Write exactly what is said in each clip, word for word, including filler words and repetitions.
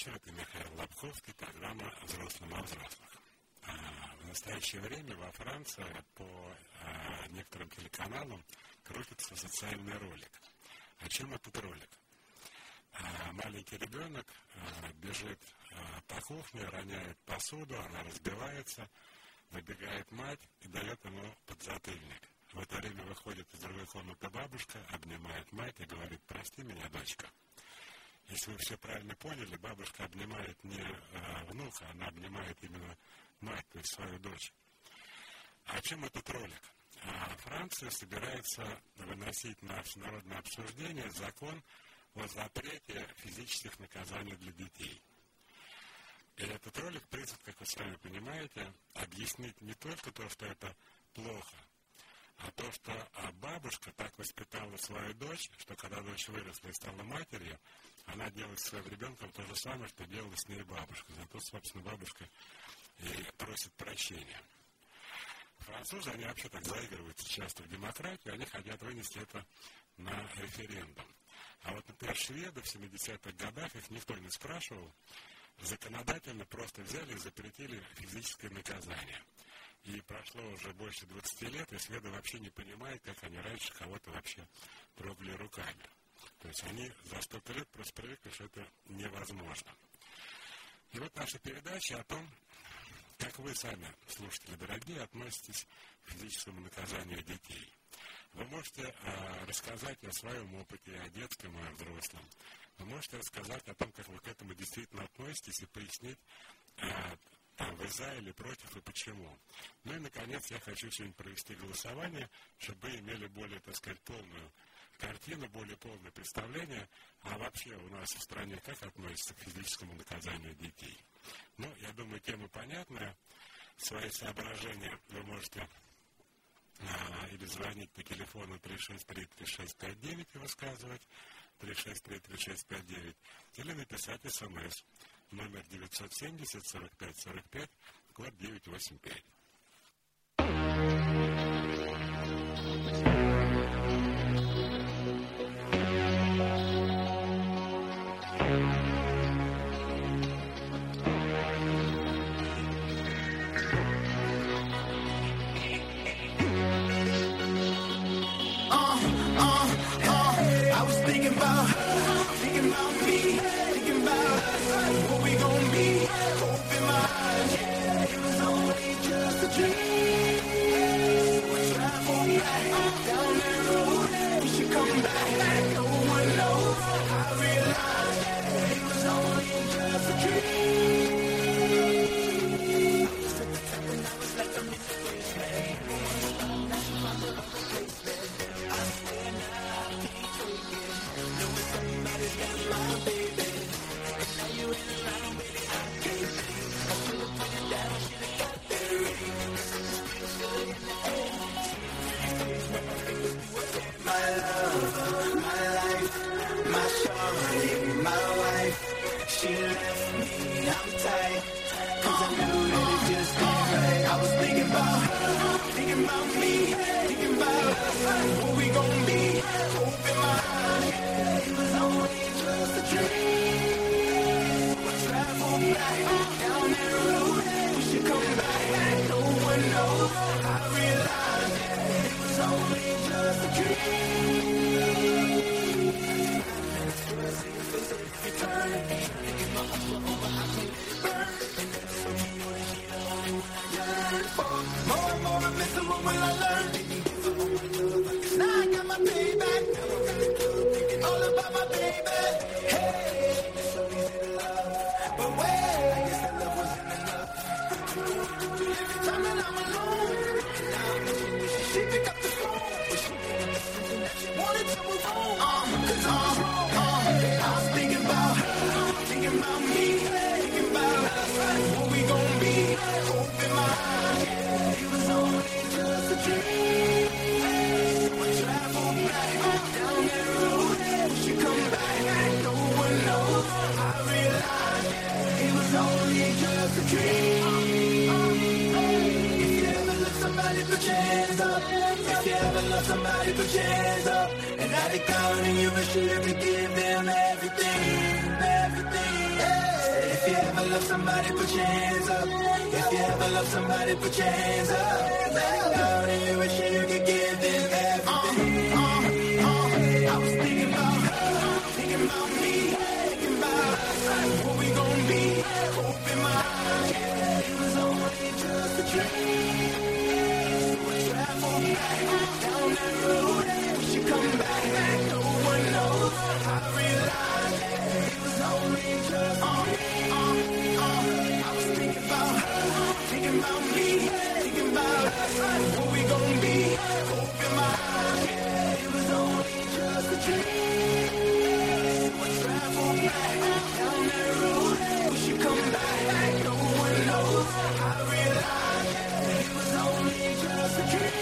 вечер. Это Михаил Лобковский, программа «Взрослым о взрослых». В настоящее время во Франции по некоторым телеканалам крутится социальный ролик. О чем этот ролик? Маленький ребенок бежит по кухне, роняет посуду, она разбивается, выбегает мать и дает ему подзатыльник. В это время выходит из другой комнаты бабушка, обнимает мать и говорит: «Прости меня, дочка». Если вы все правильно поняли, бабушка обнимает не э, внука, она обнимает именно мать, то есть свою дочь. А о чем этот ролик? А Франция собирается выносить на всенародное обсуждение закон о запрете физических наказаний для детей. И этот ролик призван, как вы сами понимаете, объяснить не только то, что это плохо, а то, что бабушка так воспитала свою дочь, что когда дочь выросла и стала матерью, она делает с своим ребенком то же самое, что делала с ней бабушка. Зато, собственно, бабушка и просит прощения. Французы, они вообще так заигрываются часто в демократию, они хотят вынести это на референдум. А вот, например, шведы в семидесятых годах, их никто не спрашивал, законодательно просто взяли и запретили физическое наказание. И прошло уже больше двадцати лет, и шведы вообще не понимают, как они раньше кого-то вообще трогали руками. То есть они за столько лет просто привыкли, что это невозможно. И вот наша передача о том, как вы сами, слушатели дорогие, относитесь к физическому наказанию детей. Вы можете э, рассказать о своем опыте, о детском и о взрослом. Вы можете рассказать о том, как вы к этому действительно относитесь, и пояснить, э, там, вы за или против и почему. Ну и, наконец, я хочу сегодня провести голосование, чтобы вы имели более, так сказать, полную картину, более полное представление, а вообще у нас в стране как относится к физическому наказанию детей. Ну, я думаю, тема понятная. Свои соображения вы можете а, или звонить по телефону три шесть три три шесть пять девять и высказывать, три шесть три три шесть пять девять, или написать смс, номер девятьсот семьдесят сорок пять сорок пять, код девятьсот восемьдесят пять. Somebody put your hands up, and I decline, and you should give them everything, everything. Hey. love somebody, put your hands up. If you ever love somebody, put your hands up. Let it go, then you wish you could give them everything. Uh, uh, uh, I was thinking about her, thinking about me, thinking about what we gon' be. Hope in my eyes, yeah, it was only just a dream. So I travel back down that road, we should come back, no one knows. I realized yeah, it was only just a dream. Uh, uh, I was thinking about her, thinking about me, thinking about what we gon' be. Hope in my eyes, yeah, it was only just a dream. So I travel back down that road, we should come back, no one knows. I realized yeah, it was only just a dream.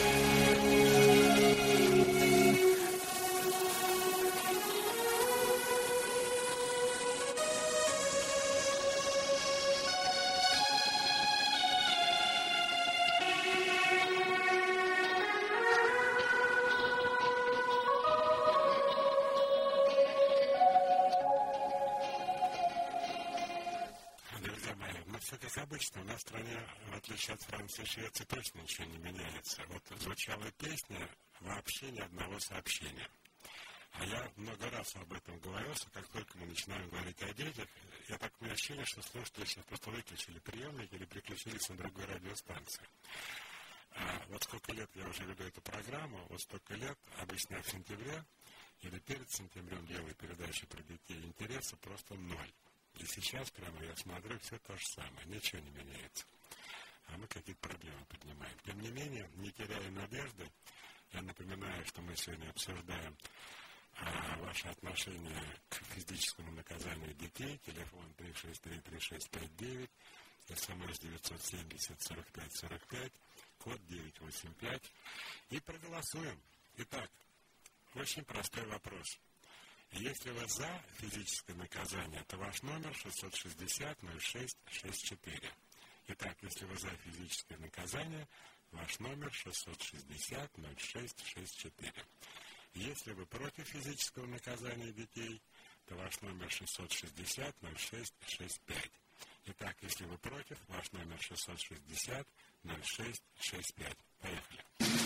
Все как обычно, у нас в стране, в отличие от Франции и Швеции, точно ничего не меняется. Вот звучала песня, вообще ни одного сообщения. А я много раз об этом говорил, что как только мы начинаем говорить о детях, я так у меня ощущение, что слушатели сейчас просто выключили приемник или переключились на другую радиостанцию. А вот сколько лет я уже веду эту программу, вот столько лет, обычно в сентябре или перед сентябрем делаю передачи про детей, интереса просто ноль. И сейчас прямо я смотрю, все то же самое, ничего не меняется. А мы какие-то проблемы поднимаем. Тем не менее, не теряя надежды, я напоминаю, что мы сегодня обсуждаем а, ваши отношения к физическому наказанию детей. Телефон три шесть три три шесть пять девять, смс девятьсот семьдесят сорок пять сорок пять, код девятьсот восемьдесят пять. И проголосуем. Итак, очень простой вопрос. Если вы за физическое наказание, то ваш номер шестьсот шестьдесят ноль шесть шестьдесят четыре. Итак, если вы за физическое наказание, ваш номер шестьсот шестьдесят ноль шесть шестьдесят четыре. Если вы против физического наказания детей, то ваш номер шестьсот шестьдесят ноль шесть шестьдесят пять. Итак, если вы против, ваш номер шестьсот шестьдесят ноль шесть шестьдесят пять. Поехали.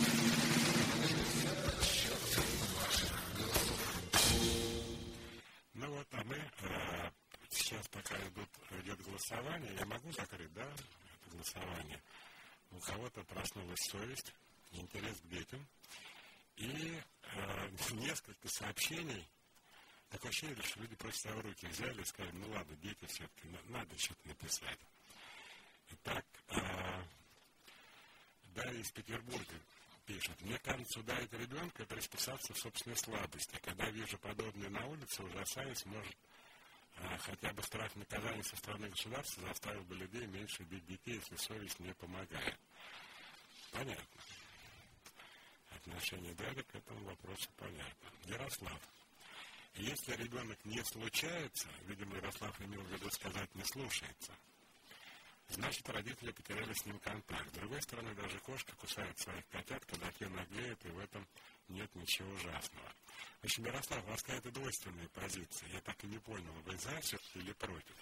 Ну вот, а мы э, сейчас, пока идут, идет голосование, я могу закрыть, да, это голосование. У кого-то проснулась совесть, интерес к детям. И э, несколько сообщений, такое ощущение, что люди просто себя в руки взяли и сказали, ну ладно, дети все-таки, надо что-то написать. Итак, э, Дарья из Петербурга пишет. Мне кажется, ударить ребенка – приспосаться в собственной слабости. Когда вижу подобное на улице, ужасаюсь, может, а, хотя бы страх наказания со стороны государства заставил бы людей меньше бить детей, если совесть не помогает. Понятно. Отношение Дарьи к этому вопросу понятно. Ярослав. Если ребенок не случается, видимо, Ярослав имел в виду сказать «не слушается», значит, родители потеряли с ним контакт. С другой стороны, даже кошка кусает своих котят, когда те наглеют, и в этом нет ничего ужасного. В общем, Ярослав, у вас какая-то двойственная позиция. Я так и не понял, вы за или против?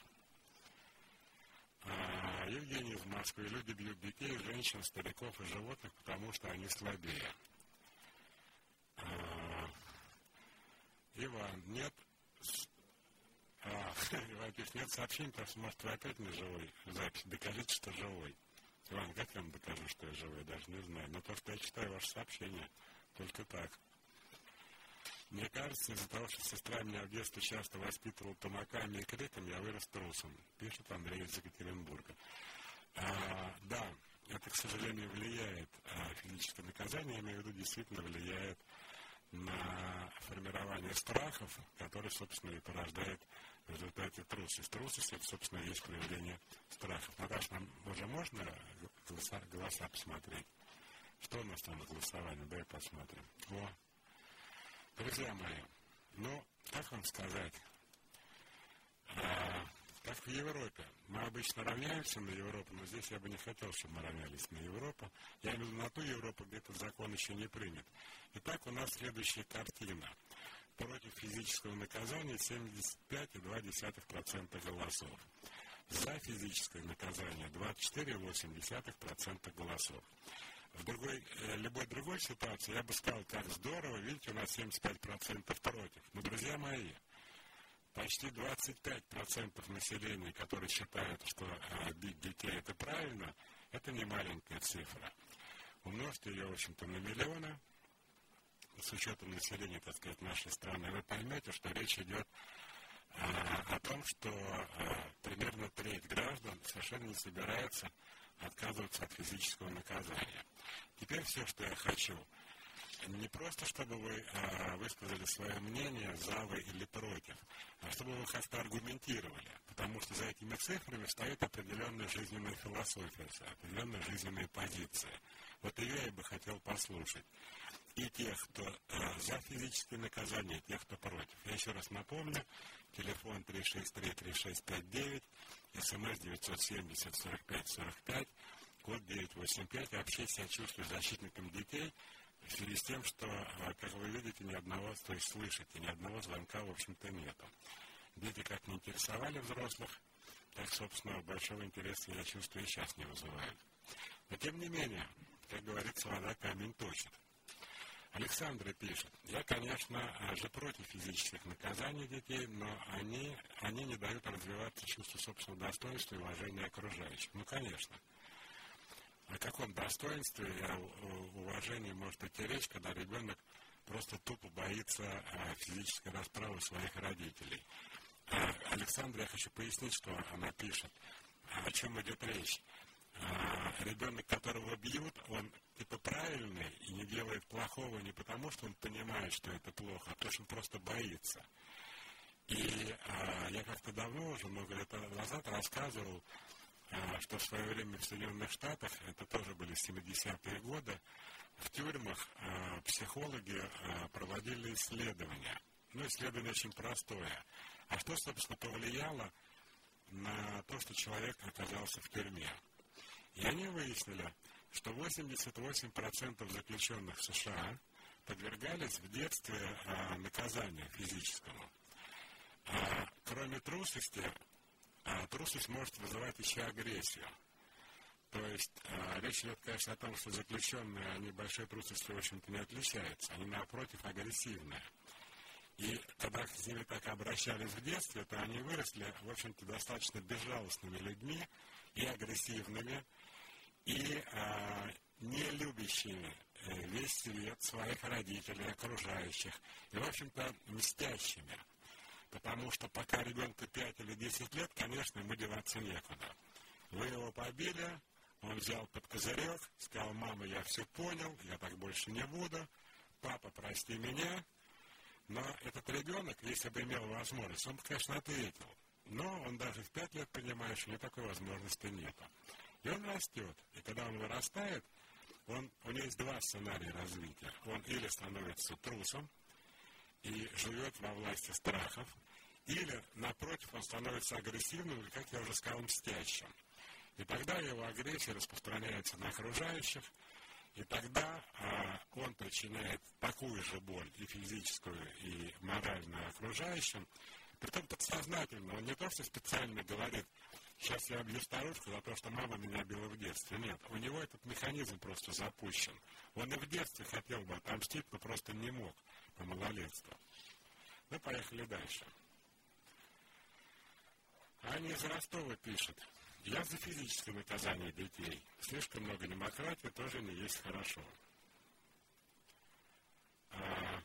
А, Евгений из Москвы. Люди бьют детей, женщин, стариков и животных, потому что они слабее. А, Иван, нет... А, Иван пишет, нет сообщений, потому что, может, вы опять не живой запись. Докажите, что живой. Иван, как я вам докажу, что я живой? Даже не знаю. Но то, что я читаю ваше сообщение, только так. Мне кажется, из-за того, что сестра меня в детстве часто воспитывала тумаками и криком, я вырос трусом. Пишет Андрей из Екатеринбурга. А, да, это, к сожалению, влияет. А, физическое наказание, я имею в виду, действительно влияет на формирование страхов, которые, собственно, и порождает в результате трусость. Трусость – это, собственно, есть проявление страхов. Наташа, нам уже можно голоса, голоса посмотреть? Что у нас там на голосовании? Давай посмотрим. О, друзья мои, ну, как вам сказать, а, как в Европе. Мы обычно равняемся на Европу, но здесь я бы не хотел, чтобы мы равнялись на Европу. Я имею в виду на ту Европу, где этот закон еще не принят. Итак, у нас следующая картина. Против физического наказания семьдесят пять целых два десятых процента голосов. за физическое наказание двадцать четыре целых восемь десятых процента голосов. В другой, любой другой ситуации я бы сказал, как здорово, видите, у нас семьдесят пять процентов против. Но, друзья мои, почти двадцать пять процентов населения, которые считают, что а, бить детей это правильно, это не маленькая цифра. Умножьте ее, в общем-то, на миллионы, с учетом населения, так сказать, нашей страны, вы поймете, что речь идет а, о том, что а, примерно треть граждан совершенно не собирается отказываться от физического наказания. Теперь все, что я хочу, не просто, чтобы вы а, высказали свое мнение, за вы или против, а чтобы вы как-то аргументировали, потому что за этими цифрами стоит определенная жизненная философия, определенная жизненная позиция. Вот ее я бы хотел послушать. И тех, кто а, за физическое наказание, и тех, кто против. Я еще раз напомню, телефон три шесть три три шесть пять девять, смс девятьсот семьдесят сорок пять сорок пять, код девятьсот восемьдесят пять. Вообще себя чувствую защитником детей, в связи с тем, что, как вы видите, ни одного, то есть слышите, ни одного звонка, в общем-то, нету. Дети как не интересовали взрослых, так, собственно, большого интереса, я чувствую, и сейчас не вызывают. Но, тем не менее, как говорится, вода камень точит. Александра пишет: я, конечно, же против физических наказаний детей, но они, они не дают развиваться чувству собственного достоинства и уважения окружающих. Ну, конечно. О каком достоинстве и уважении может идти речь, когда ребенок просто тупо боится физической расправы своих родителей? Александра, я хочу пояснить, что она пишет, о чем идет речь. Ребенок, которого бьют, он типа правильный и не делает плохого не потому, что он понимает, что это плохо, а потому что он просто боится. И а, я как-то давно, уже много лет назад рассказывал, а, что в свое время в Соединенных Штатах, это тоже были семидесятые годы, в тюрьмах а, психологи а, проводили исследования. Ну, исследование очень простое. А что, собственно, повлияло на то, что человек оказался в тюрьме? И они выяснили, что восемьдесят восемь процентов заключенных в США подвергались в детстве а, наказанию физическому. А, кроме трусости, а, трусость может вызывать еще агрессию. То есть а, речь идет, конечно, о том, что заключенные, они большой трусостью, в общем-то, не отличаются. Они, напротив, агрессивные. И когда с ними так обращались в детстве, то они выросли, в общем-то, достаточно безжалостными людьми и агрессивными, и а, не любящими весь свет своих родителей, окружающих, и, в общем-то, мстящими. Потому что пока ребенку пять или десять лет, конечно, ему деваться некуда. Вы его побили, он взял под козырек, сказал: мама, я все понял, я так больше не буду, папа, прости меня. Но этот ребенок, если бы имел возможность, он бы, конечно, ответил. Но он даже в пять лет понимает, что такой возможности нет. И он растет. И когда он вырастает, он, у него есть два сценария развития. Он или становится трусом и живет во власти страхов, или, напротив, он становится агрессивным, или, как я уже сказал, мстящим. И тогда его агрессия распространяется на окружающих, и тогда а, он причиняет такую же боль и физическую, и моральную окружающим. Притом подсознательно. Он не то, что специально говорит: сейчас я бью старушку за то, что мама меня била в детстве. Нет, у него этот механизм просто запущен. Он и в детстве хотел бы отомстить, но просто не мог по малолетству. Ну, поехали дальше. Аня из Ростова пишет: я за физическое наказание детей. Слишком много демократии тоже не есть хорошо. А...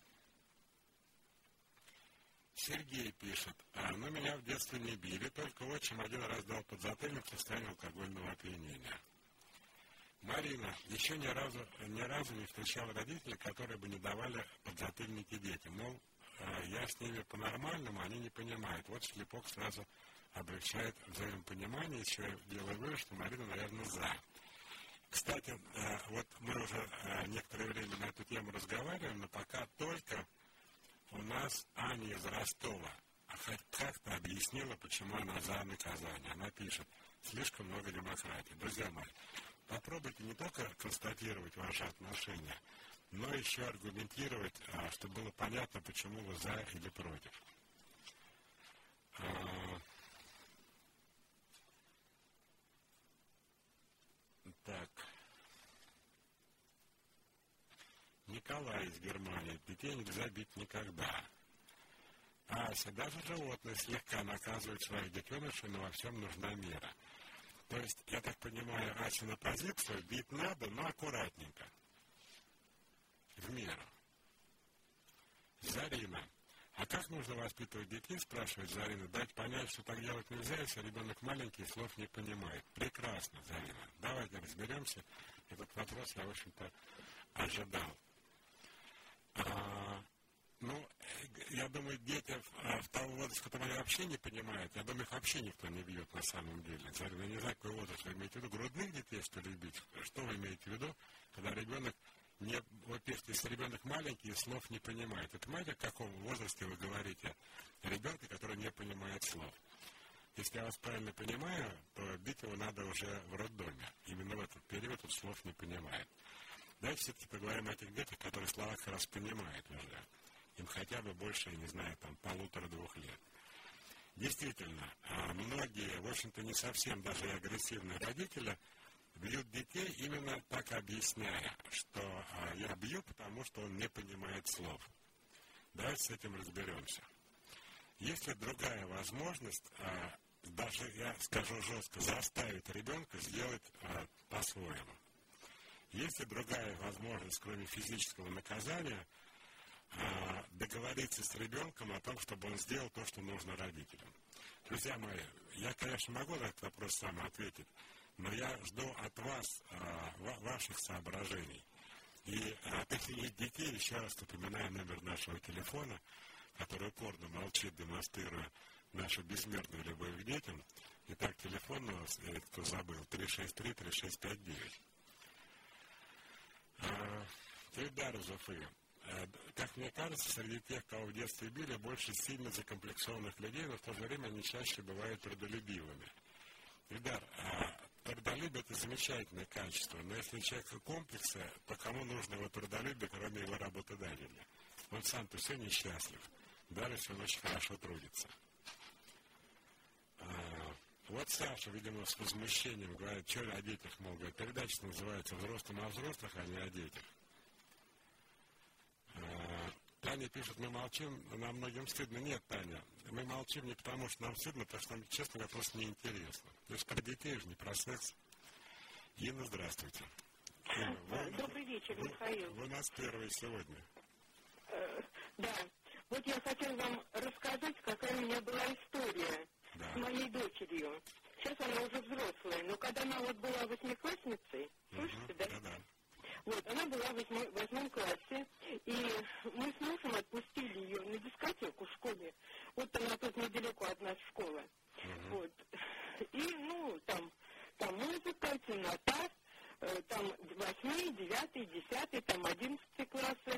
Сергей пишет: а, ну меня в детстве не били, только отчим один раз дал подзатыльник в состоянии алкогольного опьянения. Марина еще ни разу, ни разу не встречала родителей, которые бы не давали подзатыльники детям. Мол, а, я с ними по-нормальному, они не понимают. Вот шлепок сразу облегчает взаимопонимание, еще я делаю вывод, что Марина, наверное, за. Кстати, вот мы уже некоторое время на эту тему разговариваем, но пока только у нас Аня из Ростова хоть как-то объяснила, почему она за наказание. Она пишет: слишком много демократии. Друзья мои, попробуйте не только констатировать ваши отношения, но еще аргументировать, чтобы было понятно, почему вы за или против. Николай из Германии. Детей нельзя бить никогда. Ася, даже животные слегка наказывают своих детенышей, но во всем нужна мера. То есть, я так понимаю, Асина позицию бить надо, но аккуратненько. В меру. Зарина. А как нужно воспитывать детей, спрашивает Зарина, дать понять, что так делать нельзя, если ребенок маленький, слов не понимает. Прекрасно, Зарина. Давайте разберемся. Этот вопрос я, в общем-то, ожидал. А, ну, я думаю, дети а, в того возраста, который они вообще не понимают, я думаю, их вообще никто не бьет на самом деле. Зарина, я не знаю, какой возраст вы имеете в виду. Грудных детей, что ли, бить? Что вы имеете в виду, когда ребенок не, во-первых, если ребенок маленький и слов не понимает. Это понимаете, в каком возрасте вы говорите о ребенке, который не понимает слов? Если я вас правильно понимаю, то бить его надо уже в роддоме. Именно в этот период он слов не понимает. Давайте все-таки поговорим о этих детях, которые слова как раз понимают уже. Им хотя бы больше, я не знаю, там, полутора-двух лет. Действительно, многие, в общем-то, не совсем даже и агрессивные родители бьют детей, именно так объясняя, что а, я бью, потому что он не понимает слов. Давайте с этим разберемся. Есть ли другая возможность, а, даже, я скажу жестко, заставить ребенка сделать а, по-своему? Есть ли другая возможность, кроме физического наказания, а, договориться с ребенком о том, чтобы он сделал то, что нужно родителям? Друзья мои, я, конечно, могу на этот вопрос сам ответить, но я жду от вас а, ваших соображений. И от этих детей, еще раз напоминаю номер нашего телефона, который упорно молчит, демонстрируя нашу бессмертную любовь к детям. Итак, телефон у вас, кто забыл, три шесть три три шесть пять девять. Ильдар из Уфы. Как мне кажется, среди тех, кого в детстве били, больше сильно закомплексованных людей, но в то же время они чаще бывают трудолюбивыми. Ильдар, трудолюбие – это замечательное качество, но если у человека комплексы, то кому нужно его трудолюбие, кроме его работодателя? Он сам-то все несчастлив, даже если он очень хорошо трудится. А, вот Саша, видимо, с возмущением говорит, что о детях, мол, говорит, передача называется «Взрослым о взрослых», а не о детях. А, Таня пишет, мы молчим, нам многим стыдно. Нет, Таня, мы молчим не потому, что нам стыдно, потому что нам, честно говоря, просто неинтересно. То есть про детей же не про секс. Инна, здравствуйте. Инна, вы, Добрый вечер, Михаил. Вы, вы у нас первые сегодня. Э, да, вот я хотела вам рассказать, какая у меня была история да. с моей дочерью. Сейчас она уже взрослая, но когда она вот была восьмиклассницей, угу, слышите, да? Да, да. Вот, она была в восьмой, восьмом классе, и мы с мужем отпустили ее на дискотеку в школе. Вот она тут недалеко от нас школа. Uh-huh. Вот. И, ну, там, там музыка, темнота, э, там восьмой, девятый, десятый, там одиннадцатый классы.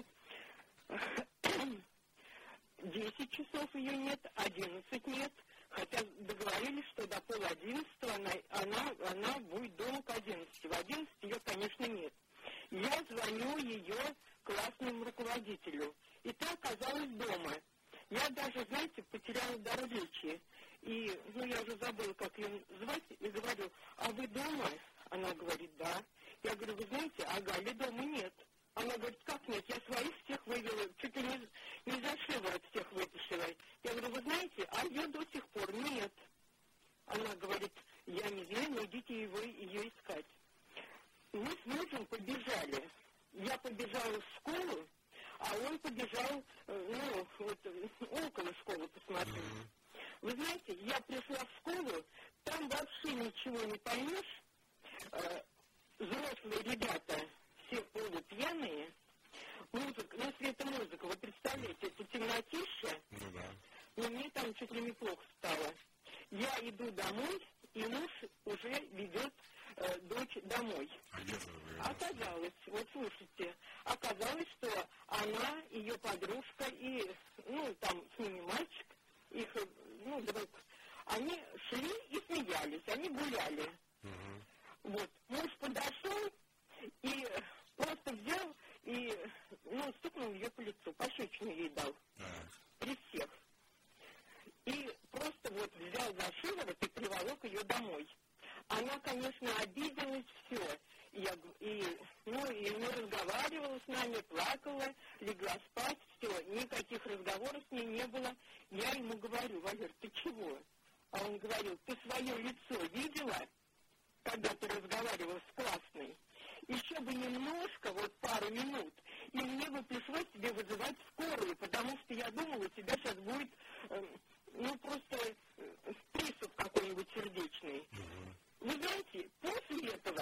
Десять часов ее нет, одиннадцать нет. Хотя договорились, что до пол одиннадцатого она, она, она будет дома к одиннадцати. В одиннадцать ее, конечно, нет. Я звоню ее классному руководителю, и та оказалась дома. Я даже, знаете, потеряла дар речи. И, ну, я уже забыла, как ее звать, и говорю, а вы дома? Она говорит, да. Я говорю, вы знаете, а Гали дома нет. Она говорит, как нет? Я своих всех вывела, чуть ли не, не за шиворот всех вытащила. Я говорю, вы знаете, а ее до сих пор нет. Она говорит, я не знаю, но идите его, ее искать. Мы с мужем побежали. Я побежала в школу, а он побежал, ну, вот, около школы посмотреть. Mm-hmm. Вы знаете, я пришла в школу, там вообще ничего не поймешь. Э, взрослые ребята, все полупьяные. Музыка, ну, если это музыка, вы представляете, это темнотища. Mm-hmm. Но мне там чуть ли не плохо стало. Я иду домой, и муж уже ведет э, дочь домой. А оказалось, вот слушайте, оказалось, что она, ее подружка и, ну, там с ними мальчик, их, ну, друг, они шли и смеялись, они гуляли. Uh-huh. Вот, муж подошел и просто взял и, ну, стукнул ее по лицу, пощечину ей дал. Uh-huh. При всех. И просто вот взял за шиворот и приволок ее домой. Она, конечно, обиделась, все. я, и, ну, и не разговаривала с нами, плакала, легла спать, все, никаких разговоров с ней не было. Я ему говорю: Валер, ты чего? А он говорил: ты свое лицо видела, когда ты разговаривал с классной? Еще бы немножко, вот пару минут, и мне бы пришлось тебе вызывать скорую, потому что я думала, у тебя сейчас будет, э, ну, просто э, приступ какой-нибудь сердечный. Uh-huh. Вы знаете, после этого,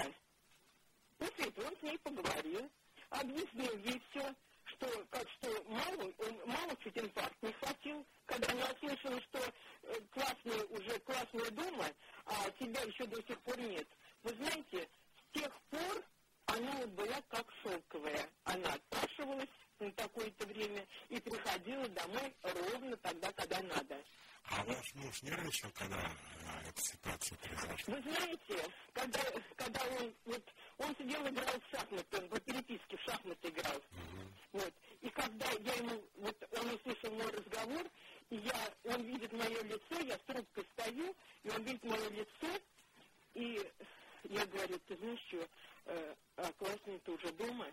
после этого он с ней поговорил, объяснил ей все, что, как, что мало, мало чуть инфаркт не хватил, когда она услышала, что э, классная уже классная дома, а тебя еще до сих пор нет. Вы знаете, с тех пор она вот была как шелковая. Она отпрашивалась на такое-то время и приходила домой ровно тогда, когда надо. А ваш муж нервничал, когда а, эта ситуация произошла? Вы знаете, когда, когда он, вот, он сидел и играл в шахматы, он по переписке в шахматы играл. Uh-huh. Вот. И когда я ему, вот он услышал мой разговор, и я, он видит мое лицо, я с трубкой стою, и он видит мое лицо, и я говорю: ты знаешь что, э, а классный-то уже дома,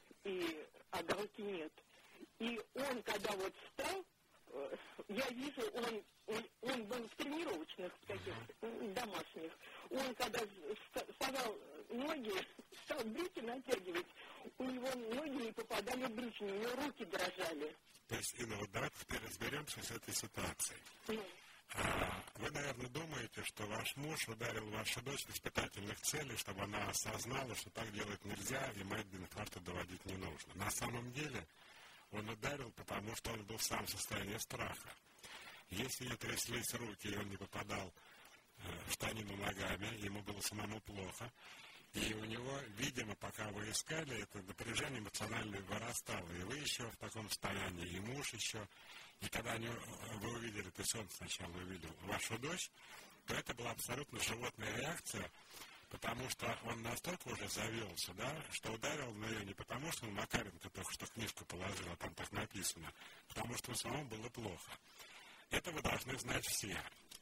и а Галки нет. И он, когда вот встал, э, я вижу, он, он, он был в тренировочных таких домашних. Он, когда вставал ноги, стал брюки натягивать, у него ноги не попадали в брючину, у него руки дрожали. То есть, Инна, вот давайте теперь разберемся с этой ситуацией. Mm. А, вы, наверное, думаете, что ваш муж ударил вашу дочь в испытательных целях, чтобы она осознала, что так делать нельзя, и мать до инфаркта доводить не нужно. На самом деле он ударил, потому что он был сам в состоянии страха. Если не тряслись руки, и он не попадал в штанину ногами, ему было самому плохо. И у него, видимо, пока вы искали, это напряжение эмоциональное вырастало. И вы еще в таком состоянии, и муж еще. И когда они, вы увидели, то есть он сначала увидел вашу дочь, то это была абсолютно животная реакция, потому что он настолько уже завелся, да, что ударил на нее не потому, что он Макаренко только что книжку положил, а там так написано, потому что самому было плохо. Это вы должны знать все.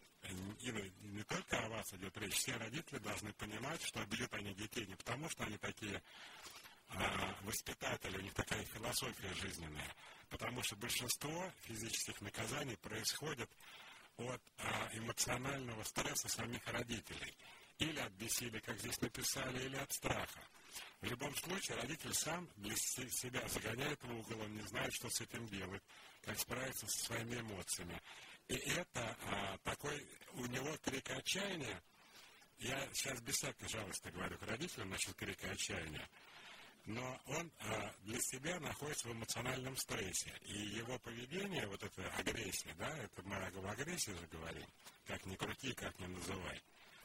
И не только о вас идет речь, все родители должны понимать, что бьют они детей не потому, что они такие а, воспитатели, у них такая философия жизненная, потому что большинство физических наказаний происходит от а, эмоционального стресса самих родителей. Или от бессилия, как здесь написали, или от страха. В любом случае, родитель сам для себя загоняет в угол, он не знает, что с этим делать, как справиться со своими эмоциями. И это а, такой, у него крик отчаяния, я сейчас без всякой жалости говорю к родителям насчет крика отчаяния, но он а, для себя находится в эмоциональном стрессе. И его поведение, вот эта агрессия, да, это мы об агрессии же говорим, как ни крути, как ни называй,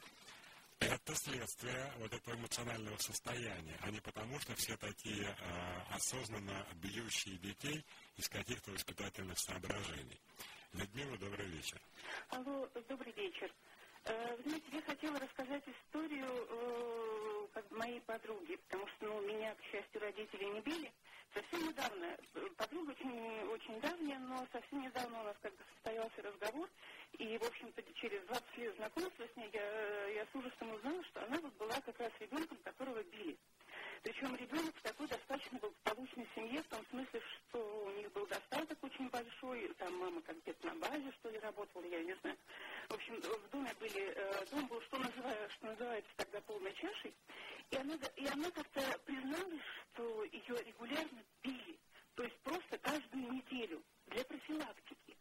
это следствие вот этого эмоционального состояния, а не потому, что все такие а, осознанно бьющие детей из каких-то воспитательных соображений. Людмила, добрый вечер. Алло, добрый вечер. Вы знаете, я хотела рассказать историю как моей подруги, потому что ну, меня, к счастью, родители не били. Совсем недавно, подруга очень, очень давняя, но совсем недавно у нас как бы состоялся разговор, и, в общем-то, через двадцать лет знакомства с ней я, я с ужасом узнала, что она вот была как раз ребенком, которого били. Причем ребенок в такой достаточно благополучной семье, в том смысле, что у них был достаток очень большой, там мама как где-то на базе, что ли, работала, я не знаю. В общем, в доме были, дом был, что, называю, что называется тогда полной чашей, и она, и она как-то призналась, что ее регулярно били, то есть просто каждую неделю для профилактики.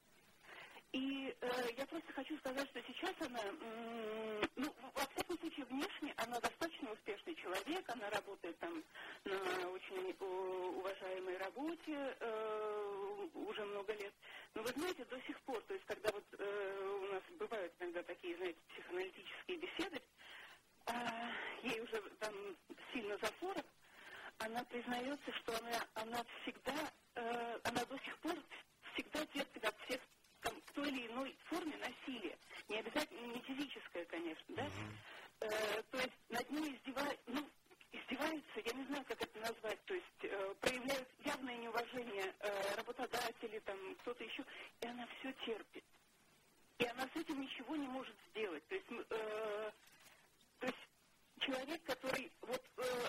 И э, я просто хочу сказать, что сейчас она, м- ну, во всяком случае, внешне она достаточно успешный человек, она работает там на очень уважаемой работе э, уже много лет. Но вы знаете, до сих пор, то есть когда вот э, у нас бывают иногда такие, знаете, психоаналитические беседы, э, ей уже там сильно за сорок, она признается, что она, она всегда, э, она до сих пор всегда терпит от всех в той или иной форме насилия. Не обязательно, не физическое, конечно, да? Uh-huh. Э, то есть над ней издевают, ну, издеваются, я не знаю, как это назвать, то есть э, проявляют явное неуважение э, работодатели, там, кто-то еще, и она все терпит. И она с этим ничего не может сделать. То есть, э, то есть человек, который вот э,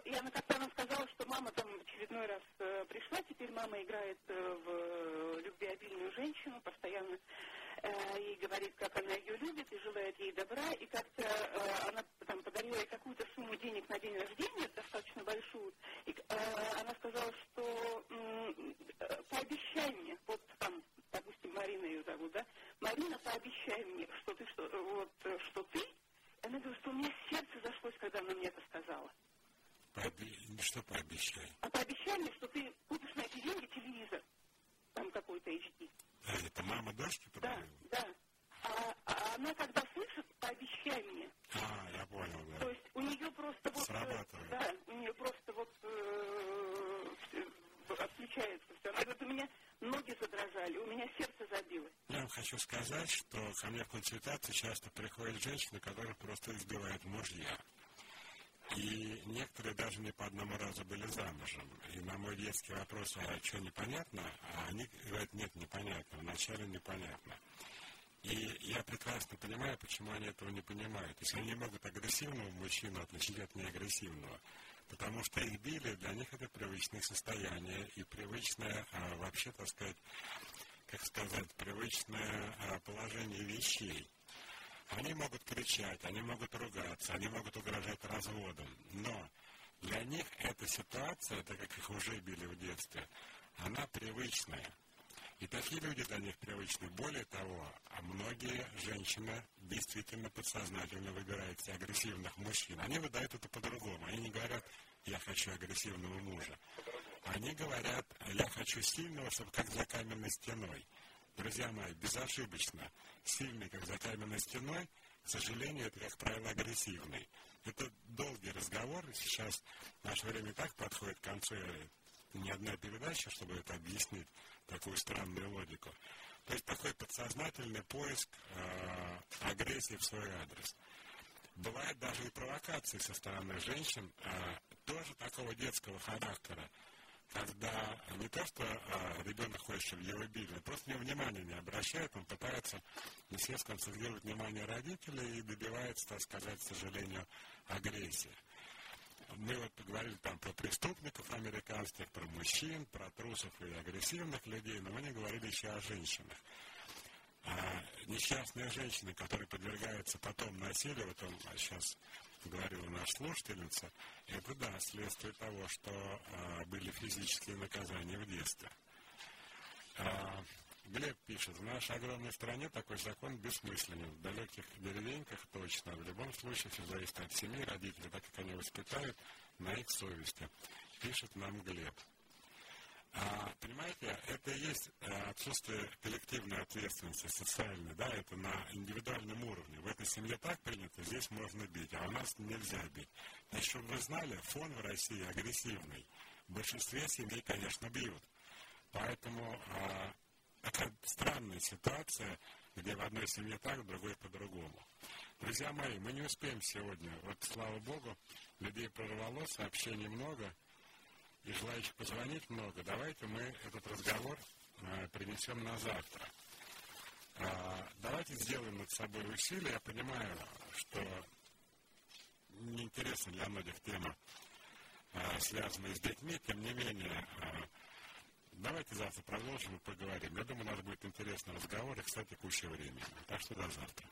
что пообещай? А пообещай мне, что ты купишь на эти деньги телевизор. Там какой-то эйч ди. А, это мама дочки подарила? Да, да. А, а она, когда слышит, пообещай мне. А, я понял, да. То есть у нее просто вот... Срабатывает. Да, у нее просто вот э, отключается все. Она говорит, у меня ноги задрожали, у меня сердце забилось. Я вам хочу сказать, что ко мне в консультации часто приходят женщины, которые просто избивают мужья. И некоторые даже не по одному разу были замужем. И на мой детский вопрос, а что непонятно? А они говорят, нет, непонятно, вначале непонятно. И я прекрасно понимаю, почему они этого не понимают. То есть они могут агрессивного мужчину отличить от неагрессивного. Потому что их били, для них это привычное состояние и привычное, а, вообще, так сказать, как сказать, привычное а, положение вещей. Они могут кричать, они могут ругаться, они могут угрожать разводом. Но для них эта ситуация, так как их уже били в детстве, она привычная. И такие люди для них привычны. Более того, а многие женщины действительно подсознательно выбирают себе агрессивных мужчин. Они выдают это по-другому. Они не говорят, я хочу агрессивного мужа. Они говорят, я хочу сильного, чтобы как за каменной стеной. Друзья мои, безошибочно, сильный, как за каменной стеной, к сожалению, это, как правило, агрессивный. Это долгий разговор. Сейчас наше время так подходит к концу. Ни одна передача, чтобы это объяснить, такую странную логику. То есть такой подсознательный поиск э, агрессии в свой адрес. Бывают даже и провокации со стороны женщин, э, тоже такого детского характера, когда не то, что э, ребенок хочет, чтобы его били, просто на него внимания не обращает, он пытается на себе сконцентрировать внимание родителей и добивается, так сказать, к сожалению, агрессии. Мы вот поговорили там про преступников американских, про мужчин, про трусов и агрессивных людей, но мы не говорили еще о женщинах. А несчастные женщины, которые подвергаются потом насилию, вот он сейчас говорила наша слушательница, это, да, следствие того, что а, были физические наказания в детстве. А, Глеб пишет, в нашей огромной стране такой закон бессмысленен. В далеких деревеньках точно. В любом случае все зависит от семьи, родителей, так как они воспитают, на их совести. Пишет нам Глеб. А, понимаете, это и есть а, отсутствие коллективной ответственности, социальной, да, это на индивидуальном уровне. В этой семье так принято, здесь можно бить, а у нас нельзя бить. Значит, чтобы вы знали, фон в России агрессивный. В большинстве семей, конечно, бьют. Поэтому а, такая странная ситуация, где в одной семье так, в другой по-другому. Друзья мои, мы не успеем сегодня. Вот, слава Богу, людей прорвало, сообщений много, и желающих позвонить много. Давайте мы этот разговор а, перенесем на завтра. А, давайте сделаем над собой усилия. Я понимаю, что неинтересна для многих тема, а, связанная с детьми, тем не менее, а, давайте завтра продолжим и поговорим. Я думаю, у нас будет интересный разговор, и, кстати, куча времени. Так что до завтра.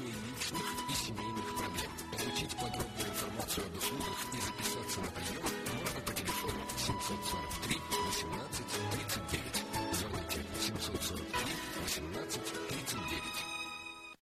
решения личных и семейных проблем. Получить подробную информацию об услугах и записаться на прием можно по телефону семьсот сорок три восемнадцать тридцать девять. Звоните семьсот сорок три восемнадцать